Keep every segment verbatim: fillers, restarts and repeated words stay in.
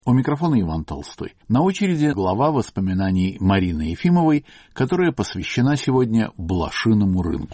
У микрофона Иван Толстой. На очереди глава воспоминаний Марины Ефимовой, которая посвящена сегодня блошиному рынку.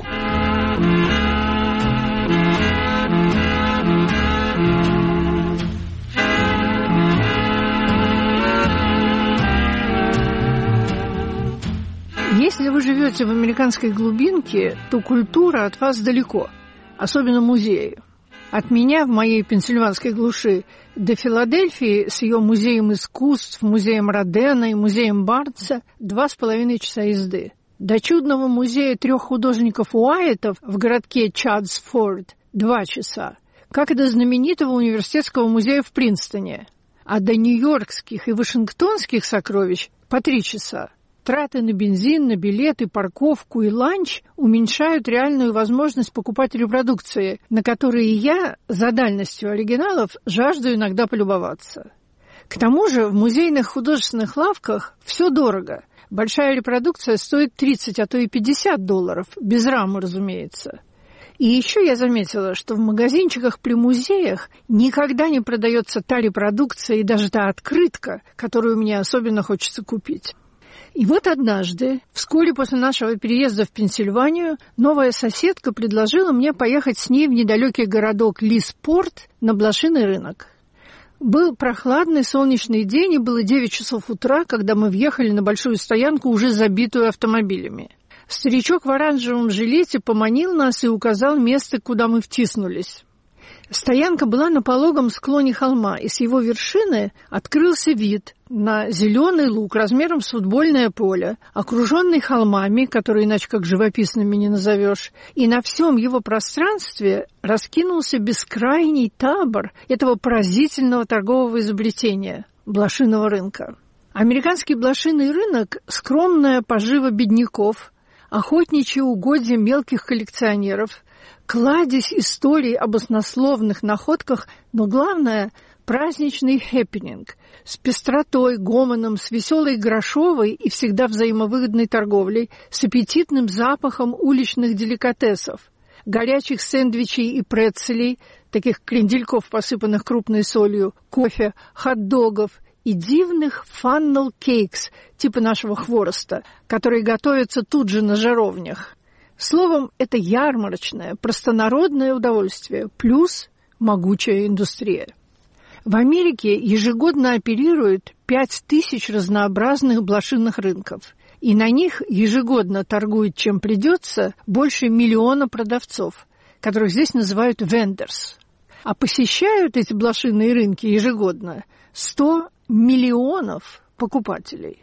Если вы живете в американской глубинке, то культура от вас далеко, особенно музеи. От меня в моей пенсильванской глуши до Филадельфии с ее музеем искусств, музеем Родена и музеем Барнса два с половиной часа езды. До чудного музея трех художников Уайетов в городке Чадсфорд два часа, как и до знаменитого университетского музея в Принстоне. А до нью-йоркских и вашингтонских сокровищ по три часа. Траты на бензин, на билеты, парковку и ланч уменьшают реальную возможность покупать репродукции, на которые я, за дальностью оригиналов, жажду иногда полюбоваться. К тому же в музейных художественных лавках все дорого. Большая репродукция стоит тридцать, а то и пятьдесят долларов, без рамы, разумеется. И еще я заметила, что в магазинчиках при музеях никогда не продается та репродукция и даже та открытка, которую мне особенно хочется купить. И вот однажды, вскоре после нашего переезда в Пенсильванию, новая соседка предложила мне поехать с ней в недалекий городок Лиспорт на блошиный рынок. Был прохладный солнечный день, и было девять часов утра, когда мы въехали на большую стоянку, уже забитую автомобилями. Старичок в оранжевом жилете поманил нас и указал место, куда мы втиснулись. Стоянка была на пологом склоне холма, и с его вершины открылся вид на зеленый луг размером с футбольное поле, окруженный холмами, которые иначе как живописными не назовешь, и на всем его пространстве раскинулся бескрайний табор этого поразительного торгового изобретения – блошиного рынка. Американский блошиный рынок – скромная пожива бедняков, охотничьи угодья мелких коллекционеров, кладезь историй об баснословных находках, но главное – праздничный хэппининг с пестротой, гомоном, с веселой грошовой и всегда взаимовыгодной торговлей, с аппетитным запахом уличных деликатесов, горячих сэндвичей и прецелей, таких крендельков, посыпанных крупной солью, кофе, хот-догов и дивных фаннел-кейкс, типа нашего хвороста, которые готовятся тут же на жаровнях. Словом, это ярмарочное, простонародное удовольствие, плюс могучая индустрия. В Америке ежегодно оперируют пять тысяч разнообразных блошиных рынков, и на них ежегодно торгует, чем придется, больше миллиона продавцов, которых здесь называют vendors. А посещают эти блошиные рынки ежегодно сто миллионов покупателей.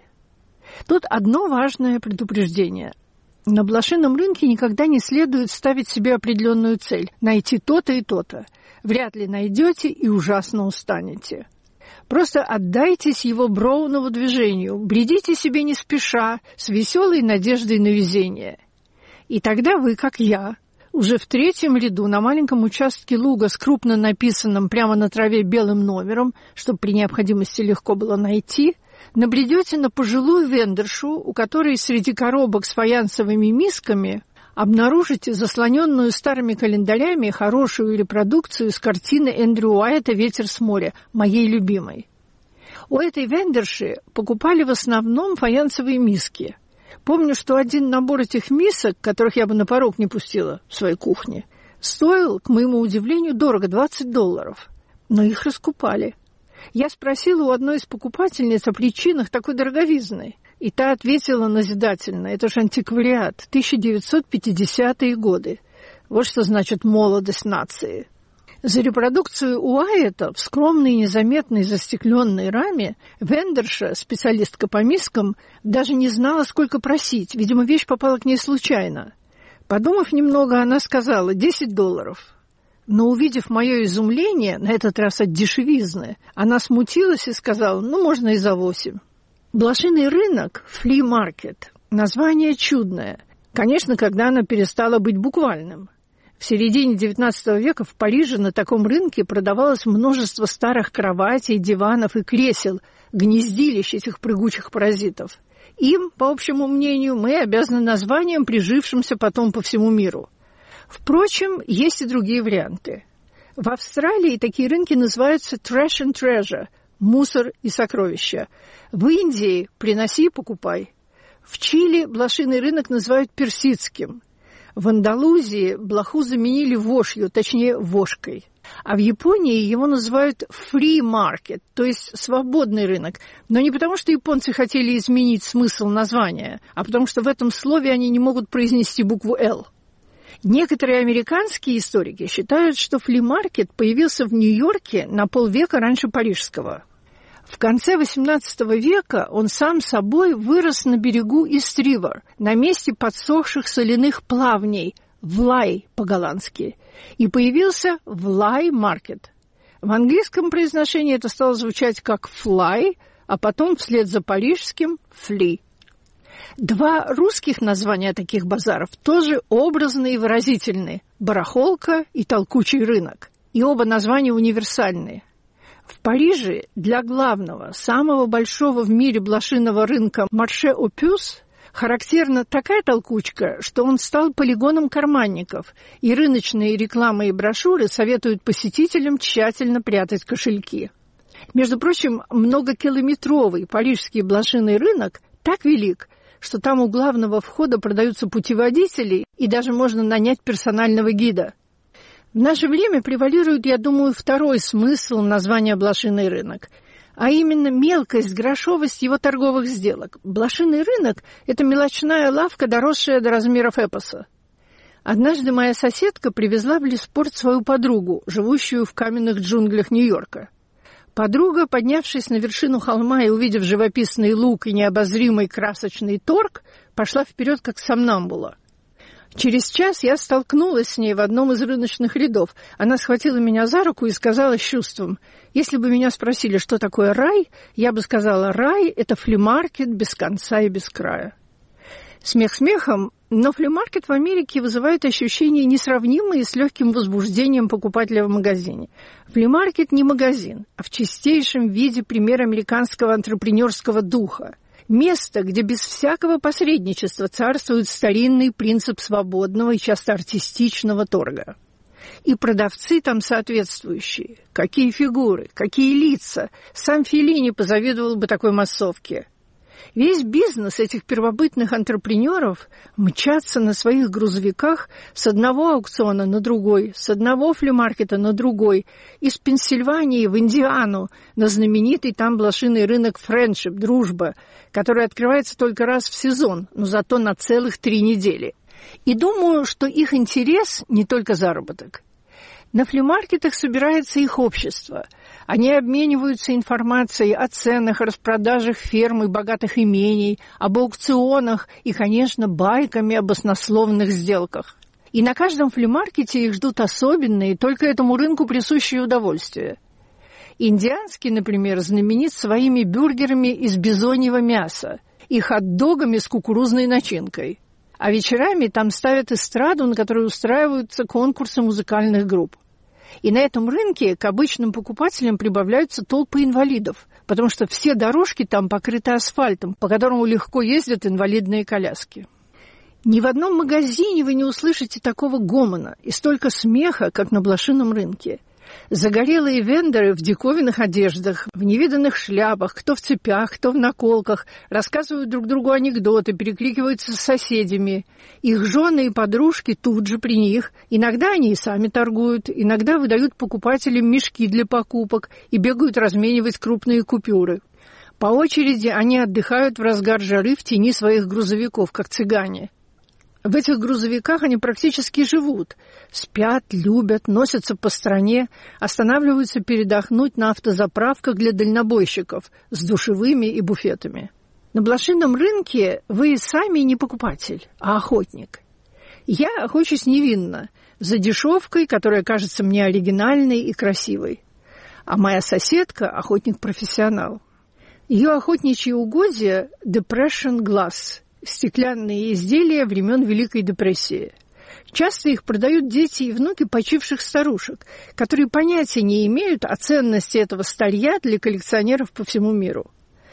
Тут одно важное предупреждение. На блошином рынке никогда не следует ставить себе определенную цель – найти то-то и то-то. Вряд ли найдете и ужасно устанете. Просто отдайтесь его броунову движению, бредите себе не спеша, с веселой надеждой на везение. И тогда вы, как я, уже в третьем ряду на маленьком участке луга с крупно написанным прямо на траве белым номером, чтобы при необходимости легко было найти, набредете на пожилую вендоршу, у которой среди коробок с фаянсовыми мисками обнаружите заслоненную старыми календарями хорошую репродукцию с картины Эндрю Уайета «Ветер с моря», моей любимой. У этой вендорши покупали в основном фаянсовые миски. Помню, что один набор этих мисок, которых я бы на порог не пустила в своей кухне, стоил, к моему удивлению, дорого – двадцать долларов. Но их раскупали. Я спросила у одной из покупательниц о причинах такой дороговизны, и та ответила назидательно: это же антиквариат, тысяча девятьсот пятидесятые годы. Вот что значит молодость нации. За репродукцию Уайета в скромной, незаметной, застекленной раме вендорша, специалистка по мискам, даже не знала, сколько просить. Видимо, вещь попала к ней случайно. Подумав немного, она сказала десять долларов. Но, увидев мое изумление, на этот раз от дешевизны, она смутилась и сказала: ну, можно и за восемь. Блошиный рынок, фли-маркет, название чудное. Конечно, когда оно перестало быть буквальным. В середине девятнадцатого века в Париже на таком рынке продавалось множество старых кроватей, диванов и кресел, гнездилищ этих прыгучих паразитов. Им, по общему мнению, мы обязаны названием, прижившимся потом по всему миру. Впрочем, есть и другие варианты. В Австралии такие рынки называются trash and treasure – мусор и сокровища. В Индии приноси и покупай. В Чили блошиный рынок называют персидским. В Андалузии блоху заменили вошью, точнее вошкой. А в Японии его называют free market, то есть свободный рынок. Но не потому, что японцы хотели изменить смысл названия, а потому что в этом слове они не могут произнести букву «Л». Некоторые американские историки считают, что фли-маркет появился в Нью-Йорке на полвека раньше парижского. В конце восемнадцатого века он сам собой вырос на берегу Ист-Ривер, на месте подсохших соляных плавней, Влай по-голландски, и появился Влай-маркет. В английском произношении это стало звучать как «флай», а потом вслед за парижским «фли». Два русских названия таких базаров тоже образные и выразительные – барахолка и толкучий рынок. И оба названия универсальные. В Париже для главного, самого большого в мире блошиного рынка Марше о Пюс характерна такая толкучка, что он стал полигоном карманников, и рыночные рекламы и брошюры советуют посетителям тщательно прятать кошельки. Между прочим, многокилометровый парижский блошиный рынок так велик, что там у главного входа продаются путеводители, и даже можно нанять персонального гида. В наше время превалирует, я думаю, второй смысл названия «блошиный рынок», а именно мелкость, грошовость его торговых сделок. Блошиный рынок – это мелочная лавка, доросшая до размеров эпоса. Однажды моя соседка привезла в Леспорт свою подругу, живущую в каменных джунглях Нью-Йорка. Подруга, поднявшись на вершину холма и увидев живописный луг и необозримый красочный торг, пошла вперед как сомнамбула. Через час я столкнулась с ней в одном из рыночных рядов. Она схватила меня за руку и сказала с чувством: «Если бы меня спросили, что такое рай, я бы сказала, рай – это фли-маркет без конца и без края». Смех смехом, но фли-маркет в Америке вызывает ощущения, несравнимые с легким возбуждением покупателя в магазине. Фли-маркет не магазин, а в чистейшем виде пример американского антрепренерского духа. Место, где без всякого посредничества царствует старинный принцип свободного и часто артистичного торга. И продавцы там соответствующие. Какие фигуры, какие лица. Сам Феллини позавидовал бы такой массовке. Весь бизнес этих первобытных антрепренеров мчаться на своих грузовиках с одного аукциона на другой, с одного фли-маркета на другой, из Пенсильвании в Индиану на знаменитый там блошиный рынок «Френдшип», «Дружба», который открывается только раз в сезон, но зато на целых три недели. И думаю, что их интерес не только заработок. На фли-маркетах собирается их общество. Они обмениваются информацией о ценах, распродажах ферм и богатых имений, об аукционах и, конечно, байками об баснословных сделках. И на каждом фли-маркете их ждут особенные, только этому рынку присущие удовольствия. Индианский, например, знаменит своими бюргерами из бизоньего мяса и хот-догами с кукурузной начинкой. А вечерами там ставят эстраду, на которой устраиваются конкурсы музыкальных групп. И на этом рынке к обычным покупателям прибавляются толпы инвалидов, потому что все дорожки там покрыты асфальтом, по которому легко ездят инвалидные коляски. Ни в одном магазине вы не услышите такого гомона и столько смеха, как на блошином рынке. Загорелые вендоры в диковинных одеждах, в невиданных шляпах, кто в цепях, кто в наколках, рассказывают друг другу анекдоты, перекликиваются с соседями. Их жены и подружки тут же при них. Иногда они и сами торгуют, иногда выдают покупателям мешки для покупок и бегают разменивать крупные купюры. По очереди они отдыхают в разгар жары в тени своих грузовиков, как цыгане. В этих грузовиках они практически живут. Спят, любят, носятся по стране, останавливаются передохнуть на автозаправках для дальнобойщиков с душевыми и буфетами. На блошином рынке вы сами не покупатель, а охотник. Я охочусь невинно, за дешевкой, которая кажется мне оригинальной и красивой. А моя соседка – охотник-профессионал. Ее охотничьи угодья – Depression Glass – стеклянные изделия времен Великой депрессии. Часто их продают дети и внуки почивших старушек, которые понятия не имеют о ценности этого старья для коллекционеров по всему миру.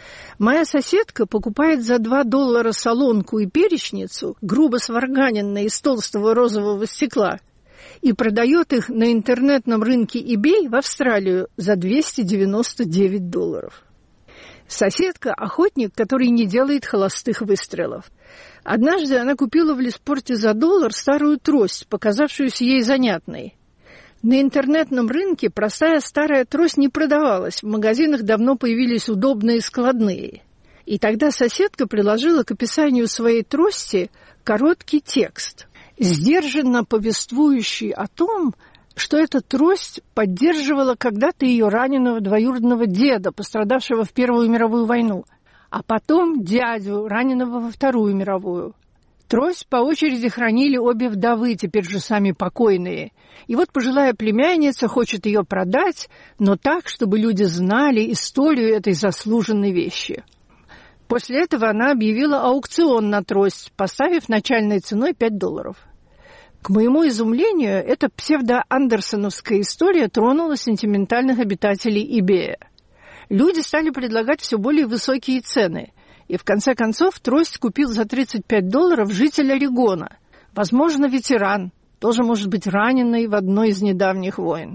Моя соседка покупает за два доллара солонку и перечницу, грубо сварганенные из толстого розового стекла, и продает их на интернетном рынке eBay в Австралию за двести девяносто девять долларов. Соседка – охотник, который не делает холостых выстрелов. Однажды она купила в леспорте за доллар старую трость, показавшуюся ей занятной. На интернетном рынке простая старая трость не продавалась, в магазинах давно появились удобные складные. И тогда соседка приложила к описанию своей трости короткий текст, сдержанно повествующий о том, что эта трость поддерживала когда-то ее раненого двоюродного деда, пострадавшего в Первую мировую войну, а потом дядю, раненого во Вторую мировую. Трость по очереди хранили обе вдовы, теперь же сами покойные. И вот пожилая племянница хочет ее продать, но так, чтобы люди знали историю этой заслуженной вещи. После этого она объявила аукцион на трость, поставив начальной ценой пять долларов. К моему изумлению, эта псевдо-андерсоновская история тронула сентиментальных обитателей eBay. Люди стали предлагать все более высокие цены, и в конце концов трость купил за тридцать пять долларов житель Орегона, возможно, ветеран, тоже может быть раненый в одной из недавних войн.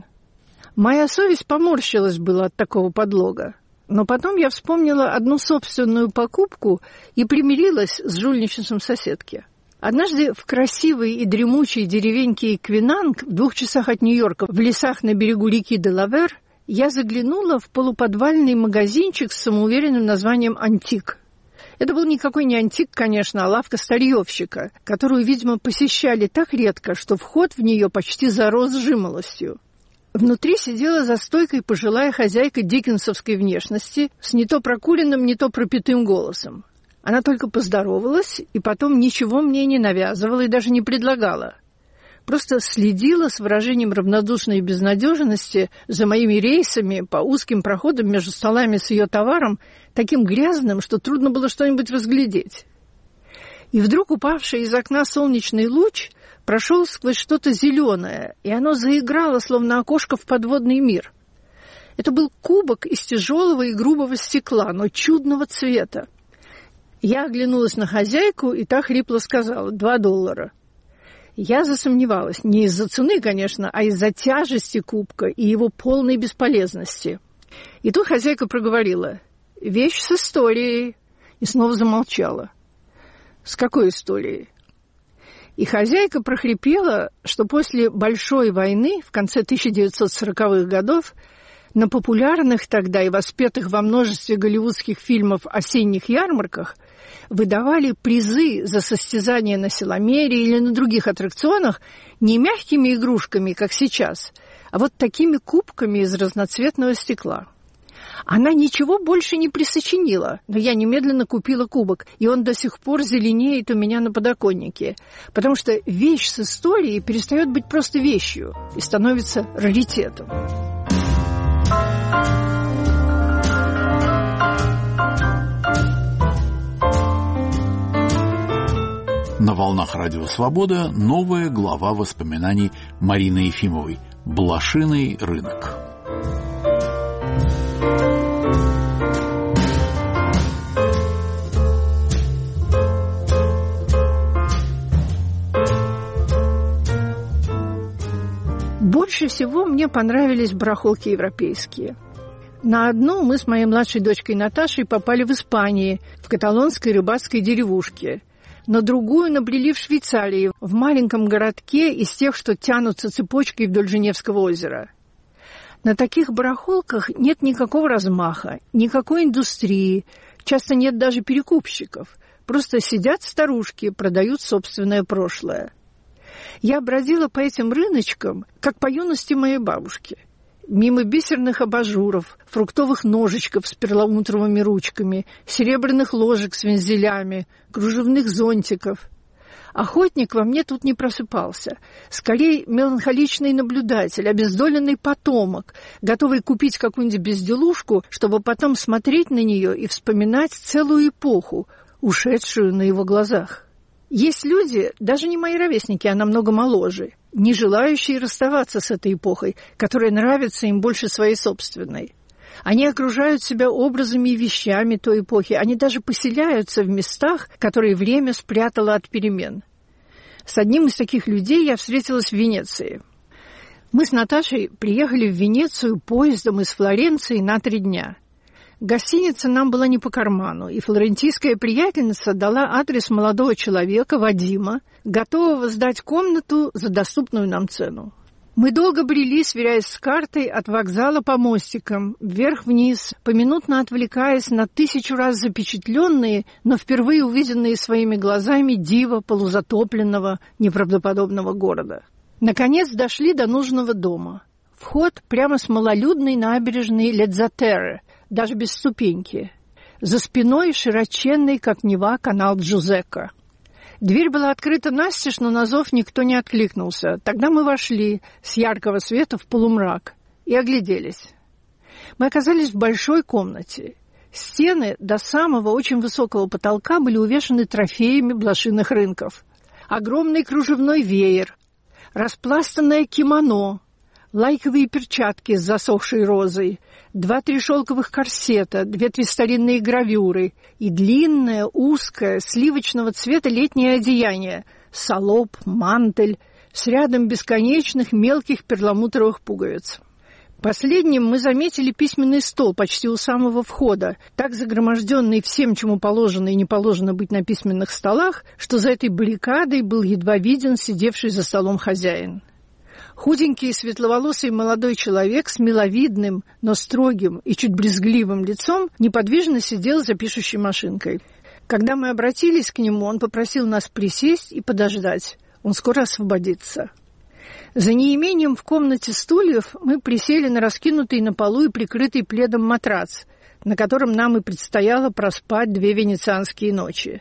Моя совесть поморщилась было от такого подлога, но потом я вспомнила одну собственную покупку и примирилась с жульничеством соседки. Однажды в красивой и дремучей деревеньке Квинанг в двух часах от Нью-Йорка в лесах на берегу реки Делавер я заглянула в полуподвальный магазинчик с самоуверенным названием «Антик». Это был никакой не антик, конечно, а лавка старьевщика, которую, видимо, посещали так редко, что вход в нее почти зарос жимолостью. Внутри сидела за стойкой пожилая хозяйка диккенсовской внешности с не то прокуренным, не то пропитым голосом. Она только поздоровалась и потом ничего мне не навязывала и даже не предлагала. Просто следила с выражением равнодушной безнадежности за моими рейсами по узким проходам между столами с ее товаром, таким грязным, что трудно было что-нибудь разглядеть. И вдруг упавший из окна солнечный луч прошел сквозь что-то зеленое, и оно заиграло, словно окошко в подводный мир. Это был кубок из тяжелого и грубого стекла, но чудного цвета. Я оглянулась на хозяйку, и та хрипло сказала: «Два доллара». Я засомневалась, не из-за цены, конечно, а из-за тяжести кубка и его полной бесполезности. И тут хозяйка проговорила: «Вещь с историей», и снова замолчала. «С какой историей?» И хозяйка прохрипела, что после Большой войны в конце тысяча девятьсот сороковых годов на популярных тогда и воспетых во множестве голливудских фильмов осенних ярмарках выдавали призы за состязания на силомере или на других аттракционах не мягкими игрушками, как сейчас, а вот такими кубками из разноцветного стекла. Она ничего больше не присочинила, но я немедленно купила кубок, и он до сих пор зеленеет у меня на подоконнике, потому что вещь с историей перестает быть просто вещью и становится раритетом. На волнах Радио Свобода новая глава воспоминаний Марины Ефимовой «Блошиный рынок». Больше всего мне понравились барахолки европейские. На одну мы с моей младшей дочкой Наташей попали в Испании, в каталонской рыбацкой деревушке. На другую набрели в Швейцарии, в маленьком городке из тех, что тянутся цепочкой вдоль Женевского озера. На таких барахолках нет никакого размаха, никакой индустрии, часто нет даже перекупщиков. Просто сидят старушки, продают собственное прошлое. Я бродила по этим рыночкам, как по юности моей бабушки. Мимо бисерных абажуров, фруктовых ножичков с перламутровыми ручками, серебряных ложек с вензелями, кружевных зонтиков. Охотник во мне тут не просыпался. Скорее, меланхоличный наблюдатель, обездоленный потомок, готовый купить какую-нибудь безделушку, чтобы потом смотреть на нее и вспоминать целую эпоху, ушедшую на его глазах. Есть люди, даже не мои ровесники, а намного моложе, не желающие расставаться с этой эпохой, которая нравится им больше своей собственной. Они окружают себя образами и вещами той эпохи, они даже поселяются в местах, которые время спрятало от перемен. С одним из таких людей я встретилась в Венеции. Мы с Наташей приехали в Венецию поездом из Флоренции на три дня. Гостиница нам была не по карману, и флорентийская приятельница дала адрес молодого человека, Вадима, готового сдать комнату за доступную нам цену. Мы долго брели, сверяясь с картой от вокзала по мостикам, вверх-вниз, поминутно отвлекаясь на тысячу раз запечатленные, но впервые увиденные своими глазами диво полузатопленного, неправдоподобного города. Наконец дошли до нужного дома. Вход прямо с малолюдной набережной Ледзатерре, даже без ступеньки. За спиной широченный, как Нева, канал Джузекко. Дверь была открыта настежь, но на зов никто не откликнулся. Тогда мы вошли с яркого света в полумрак и огляделись. Мы оказались в большой комнате. Стены до самого очень высокого потолка были увешаны трофеями блошиных рынков. Огромный кружевной веер, распластанное кимоно, лайковые перчатки с засохшей розой, два-три шелковых корсета, две-три старинные гравюры и длинное, узкое, сливочного цвета летнее одеяние, салоп, мантель, с рядом бесконечных мелких перламутровых пуговиц. Последним мы заметили письменный стол почти у самого входа, так загроможденный всем, чему положено и не положено быть на письменных столах, что за этой баррикадой был едва виден сидевший за столом хозяин. Худенький светловолосый молодой человек с миловидным, но строгим и чуть брезгливым лицом неподвижно сидел за пишущей машинкой. Когда мы обратились к нему, он попросил нас присесть и подождать. Он скоро освободится. За неимением в комнате стульев мы присели на раскинутый на полу и прикрытый пледом матрац, на котором нам и предстояло проспать две венецианские ночи.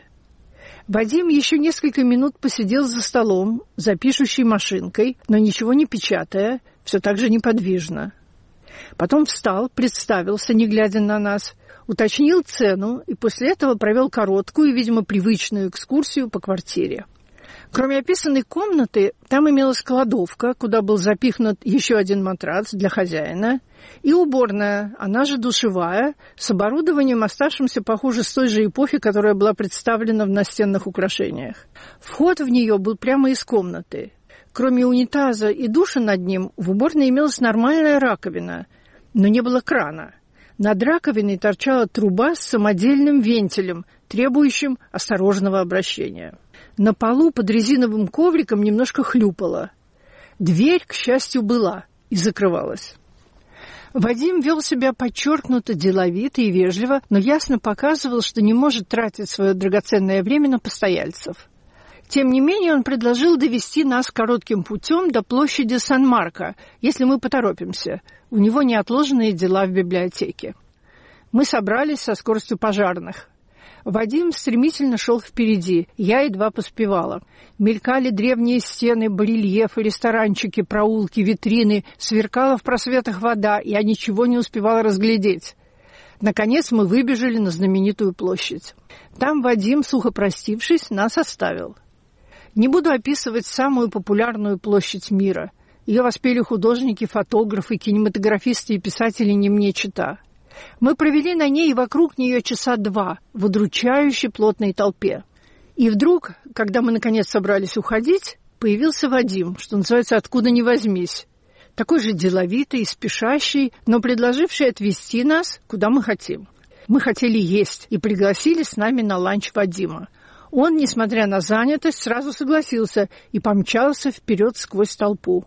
Вадим еще несколько минут посидел за столом, за пишущей машинкой, но ничего не печатая, все так же неподвижно. Потом встал, представился, не глядя на нас, уточнил цену и после этого провел короткую, видимо, привычную экскурсию по квартире. Кроме описанной комнаты, там имелась кладовка, куда был запихнут еще один матрац для хозяина, и уборная, она же душевая, с оборудованием, оставшимся, похоже, с той же эпохи, которая была представлена в настенных украшениях. Вход в нее был прямо из комнаты. Кроме унитаза и душа над ним, в уборной имелась нормальная раковина, но не было крана. Над раковиной торчала труба с самодельным вентилем, требующим осторожного обращения. На полу под резиновым ковриком немножко хлюпало. Дверь, к счастью, была и закрывалась. Вадим вел себя подчеркнуто, деловито и вежливо, но ясно показывал, что не может тратить свое драгоценное время на постояльцев. Тем не менее, он предложил довести нас коротким путем до площади Сан-Марко, если мы поторопимся. У него неотложные дела в библиотеке. Мы собрались со скоростью пожарных. Вадим стремительно шел впереди, я едва поспевала. Мелькали древние стены, барельефы, ресторанчики, проулки, витрины, сверкала в просветах вода, я ничего не успевала разглядеть. Наконец мы выбежали на знаменитую площадь. Там Вадим, сухо простившись, нас оставил. Не буду описывать самую популярную площадь мира. Ее воспели художники, фотографы, кинематографисты и писатели не мне чета. Мы провели на ней и вокруг нее часа два в удручающе плотной толпе. И вдруг, когда мы наконец собрались уходить, появился Вадим, что называется, откуда ни возьмись. Такой же деловитый и спешащий, но предложивший отвезти нас, куда мы хотим. Мы хотели есть и пригласили с нами на ланч Вадима. Он, несмотря на занятость, сразу согласился и помчался вперед сквозь толпу.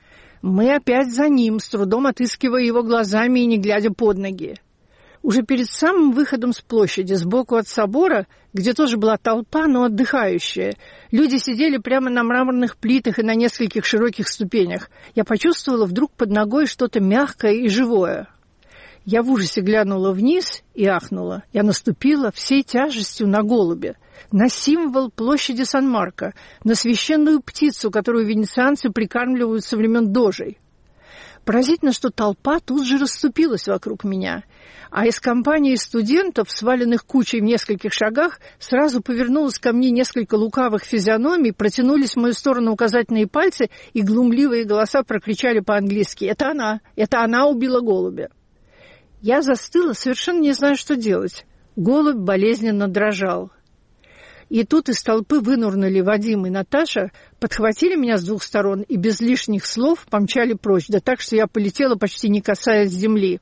Мы опять за ним, с трудом отыскивая его глазами и не глядя под ноги. Уже перед самым выходом с площади, сбоку от собора, где тоже была толпа, но отдыхающая, люди сидели прямо на мраморных плитах и на нескольких широких ступенях. Я почувствовала вдруг под ногой что-то мягкое и живое. Я в ужасе глянула вниз и ахнула. Я наступила всей тяжестью на голубя, на символ площади Сан-Марко, на священную птицу, которую венецианцы прикармливают со времен дожей. Поразительно, что толпа тут же расступилась вокруг меня, а из компании студентов, сваленных кучей в нескольких шагах, сразу повернулось ко мне несколько лукавых физиономий, протянулись в мою сторону указательные пальцы, и глумливые голоса прокричали по-английски: «Это она! Это она убила голубя!» Я застыла, совершенно не зная, что делать. Голубь болезненно дрожал. И тут из толпы вынурнули Вадим и Наташа, подхватили меня с двух сторон и без лишних слов помчали прочь, да так, что я полетела, почти не касаясь земли.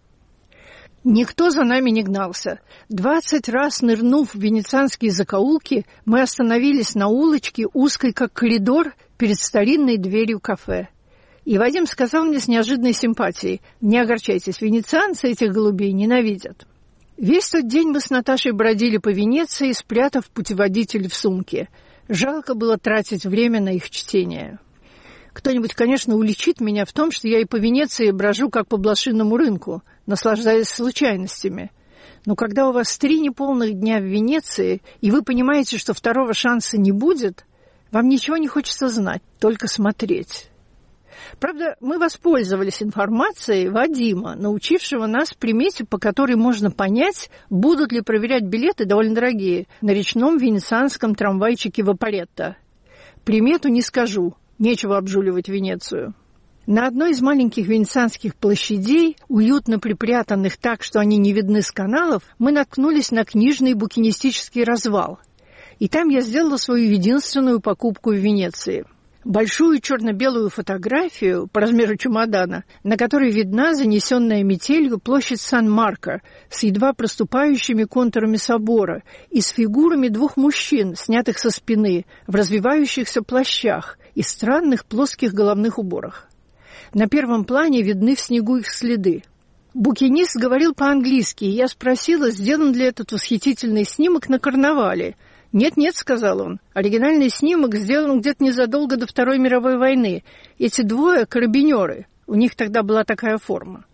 Никто за нами не гнался. Двадцать раз нырнув в венецианские закоулки, мы остановились на улочке, узкой как коридор, перед старинной дверью кафе. И Вадим сказал мне с неожиданной симпатией: «Не огорчайтесь, венецианцы этих голубей ненавидят». Весь тот день мы с Наташей бродили по Венеции, спрятав путеводитель в сумке. Жалко было тратить время на их чтение. Кто-нибудь, конечно, уличит меня в том, что я и по Венеции брожу, как по блошиному рынку, наслаждаясь случайностями. Но когда у вас три неполных дня в Венеции, и вы понимаете, что второго шанса не будет, вам ничего не хочется знать, только смотреть. Правда, мы воспользовались информацией Вадима, научившего нас примете, по которой можно понять, будут ли проверять билеты, довольно дорогие, на речном венецианском трамвайчике Вапоретто. Примету не скажу, нечего обжуливать Венецию. На одной из маленьких венецианских площадей, уютно припрятанных так, что они не видны с каналов, мы наткнулись на книжный букинистический развал. И там я сделала свою единственную покупку в Венеции. Большую черно-белую фотографию по размеру чемодана, на которой видна занесенная метелью площадь Сан-Марко с едва проступающими контурами собора и с фигурами двух мужчин, снятых со спины, в развивающихся плащах и странных плоских головных уборах. На первом плане видны в снегу их следы. Букинист говорил по-английски, и я спросила, сделан ли этот восхитительный снимок на карнавале. «Нет-нет», — сказал он, — «оригинальный снимок сделан где-то незадолго до Второй мировой войны. Эти двое — карабинеры, у них тогда была такая форма».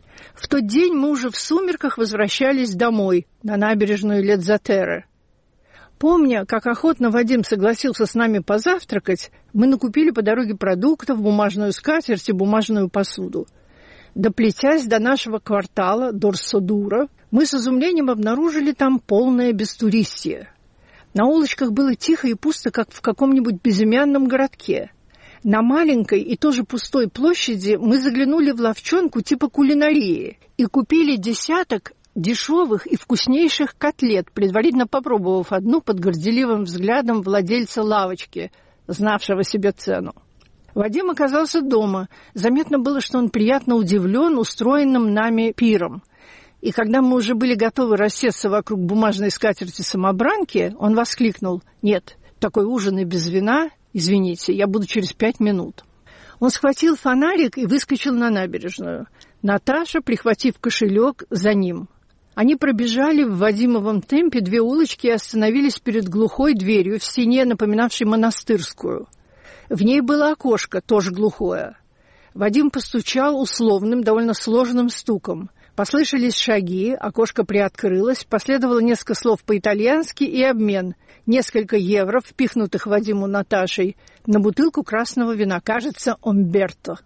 В тот день мы уже в сумерках возвращались домой, на набережную Ледзатерре. Помня, как охотно Вадим согласился с нами позавтракать, мы накупили по дороге продуктов, бумажную скатерть и бумажную посуду. Доплетясь до нашего квартала Дорсодура, мы с изумлением обнаружили там полное бестуристье. На улочках было тихо и пусто, как в каком-нибудь безымянном городке. На маленькой и тоже пустой площади мы заглянули в лавчонку типа кулинарии и купили десяток дешевых и вкуснейших котлет, предварительно попробовав одну под горделивым взглядом владельца лавочки, знавшего себе цену. Вадим оказался дома. Заметно было, что он приятно удивлен устроенным нами пиром. И когда мы уже были готовы рассесться вокруг бумажной скатерти-самобранки, он воскликнул: «Нет, такой ужин и без вина, извините, я буду через пять минут». Он схватил фонарик и выскочил на набережную. Наташа, прихватив кошелек, за ним. Они пробежали в Вадимовом темпе две улочки и остановились перед глухой дверью в стене, напоминавшей монастырскую. В ней было окошко, тоже глухое. Вадим постучал условным, довольно сложным стуком. Послышались шаги, окошко приоткрылось, последовало несколько слов по-итальянски и обмен. Несколько евро, впихнутых Вадиму Наташей, на бутылку красного вина, кажется, Омберто.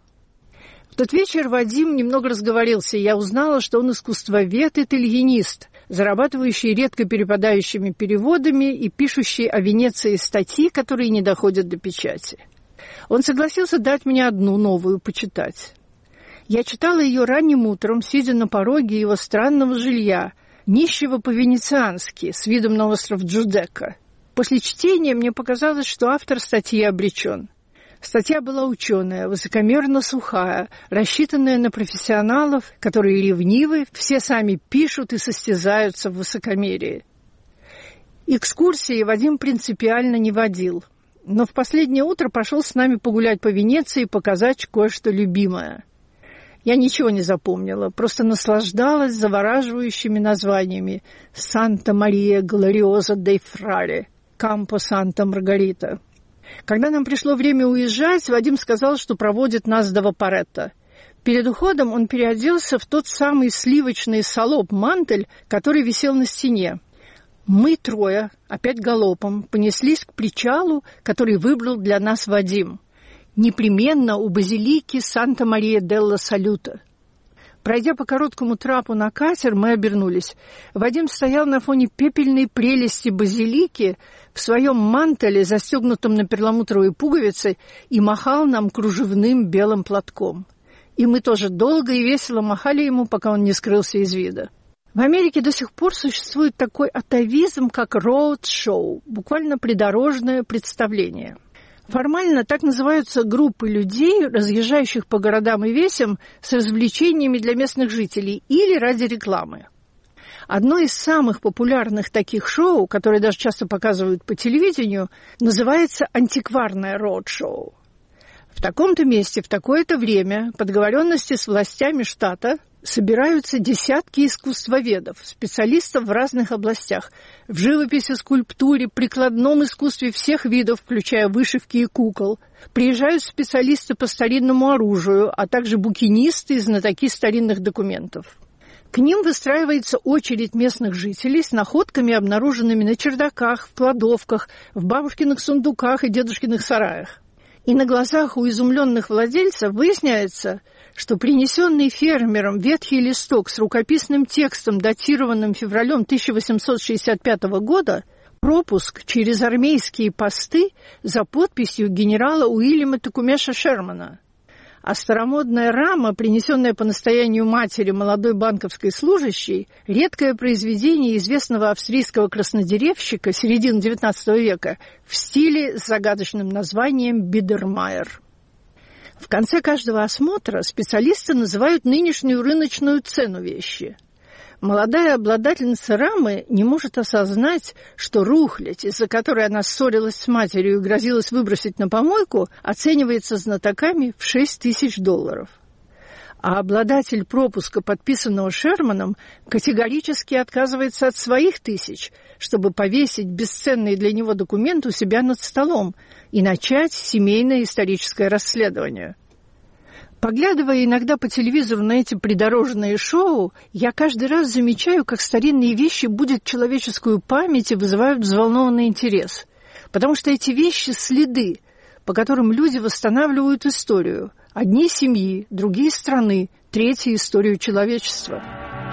В тот вечер Вадим немного разговорился, и я узнала, что он искусствовед и тельенист, зарабатывающий редко перепадающими переводами и пишущий о Венеции статьи, которые не доходят до печати. Он согласился дать мне одну новую почитать. Я читала ее ранним утром, сидя на пороге его странного жилья, нищего по-венециански, с видом на остров Джудека. После чтения мне показалось, что автор статьи обречен. Статья была ученая, высокомерно сухая, рассчитанная на профессионалов, которые ревнивы, все сами пишут и состязаются в высокомерии. Экскурсии Вадим принципиально не водил, но в последнее утро пошел с нами погулять по Венеции и показать кое-что любимое. Я ничего не запомнила, просто наслаждалась завораживающими названиями: «Санта-Мария Глориоза дей Фраре», «Кампо Санта-Маргарита». Когда нам пришло время уезжать, Вадим сказал, что проводит нас до Вапоретто. Перед уходом он переоделся в тот самый сливочный салоп-мантель, который висел на стене. Мы трое, опять галопом, понеслись к причалу, который выбрал для нас Вадим. Непременно у базилики Санта-Мария-делла-Салюта. Пройдя по короткому трапу на катер, мы обернулись. Вадим стоял на фоне пепельной прелести базилики в своем мантеле, застегнутом на перламутровые пуговицы, и махал нам кружевным белым платком. И мы тоже долго и весело махали ему, пока он не скрылся из вида. В Америке до сих пор существует такой атавизм, как роуд-шоу, буквально придорожное представление. Формально так называются группы людей, разъезжающих по городам и весям с развлечениями для местных жителей или ради рекламы. Одно из самых популярных таких шоу, которые даже часто показывают по телевидению, называется антикварное роуд-шоу. В таком-то месте, в такое-то время, по договоренности с властями штата, собираются десятки искусствоведов, специалистов в разных областях, в живописи, скульптуре, прикладном искусстве всех видов, включая вышивки и кукол. Приезжают специалисты по старинному оружию, а также букинисты и знатоки старинных документов. К ним выстраивается очередь местных жителей с находками, обнаруженными на чердаках, в кладовках, в бабушкиных сундуках и дедушкиных сараях. И на глазах у изумленных владельцев выясняется, что принесенный фермером ветхий листок с рукописным текстом, датированным февралем тысяча восемьсот шестьдесят пятого года, пропуск через армейские посты за подписью генерала Уильяма Текумеша Шермана. А старомодная рама, принесенная по настоянию матери молодой банковской служащей, редкое произведение известного австрийского краснодеревщика середины девятнадцатого века в стиле с загадочным названием «Бидермайер». В конце каждого осмотра специалисты называют нынешнюю рыночную цену вещи. Молодая обладательница рамы не может осознать, что рухлядь, из-за которой она ссорилась с матерью и грозилась выбросить на помойку, оценивается знатоками в шесть тысяч долларов. А обладатель пропуска, подписанного Шерманом, категорически отказывается от своих тысяч, чтобы повесить бесценный для него документ у себя над столом и начать семейное историческое расследование. Поглядывая иногда по телевизору на эти придорожные шоу, я каждый раз замечаю, как старинные вещи будят человеческую память и вызывают взволнованный интерес. Потому что эти вещи – следы, по которым люди восстанавливают историю. Одни семьи, другие страны, третьи – историю человечества.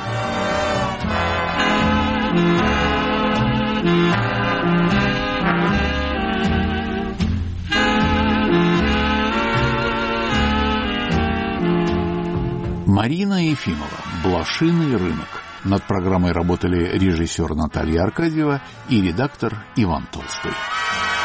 Марина Ефимова. «Блошиный рынок». Над программой работали режиссер Наталья Аркадьева и редактор Иван Толстой.